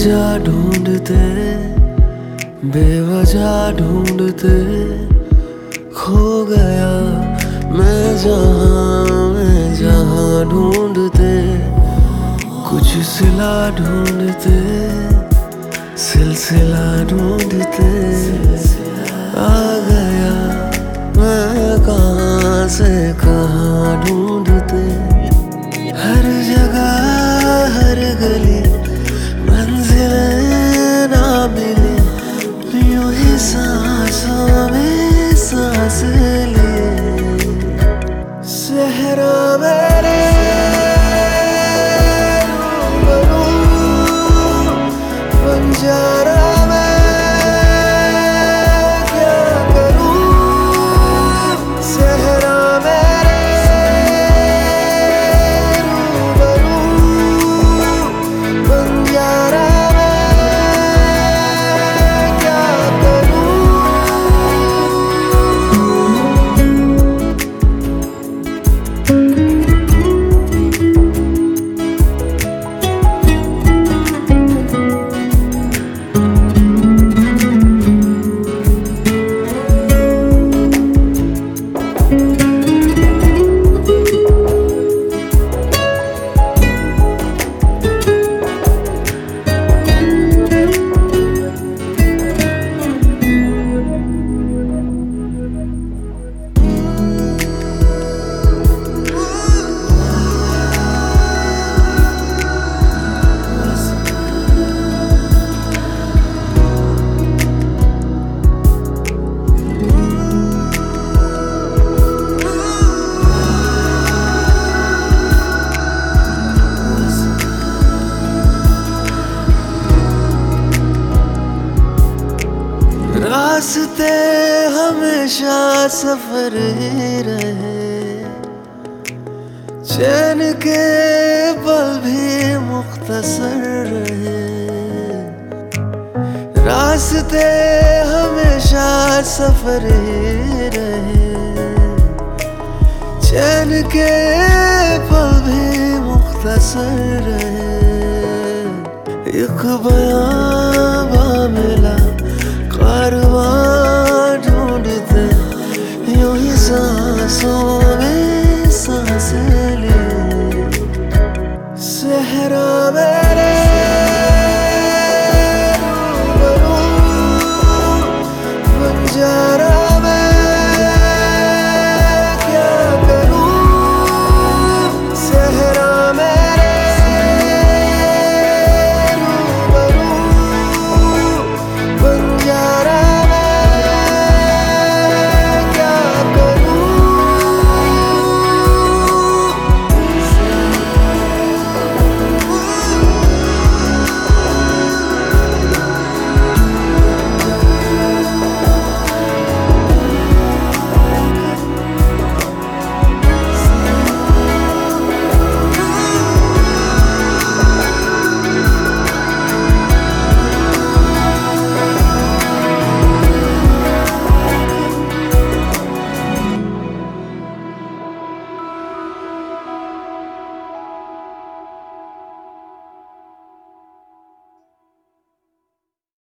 वजह ढूंढते, बेवजह ढूंढते खो गया मैं जहाँ ढूंढते, कुछ सिला ढूंढते, सिलसिला ढूंढते आ गया मैं कहाँ से कहाँ ढूंढते। हर जगह हर गली मंजिलें ना मिले, यूं ही सांसों में सांस ले। सहरा मेरे रूबरू, बंजारा मैं क्या करूं। सहरा मेरे रूबरू, बंजारा मैं क्या करूं। रास्ते हमेशा सफर ही रहे, चैन के पल भी मुख्तसर रहे। रास्ते हमेशा सफर ही रहे, चैन के पल भी मुख्तसर रहे। एक बयां मिला कारवां ढूंढते, यूं ही सांसों में सांस ले। सहरा मेरे रूबरू, बंजारा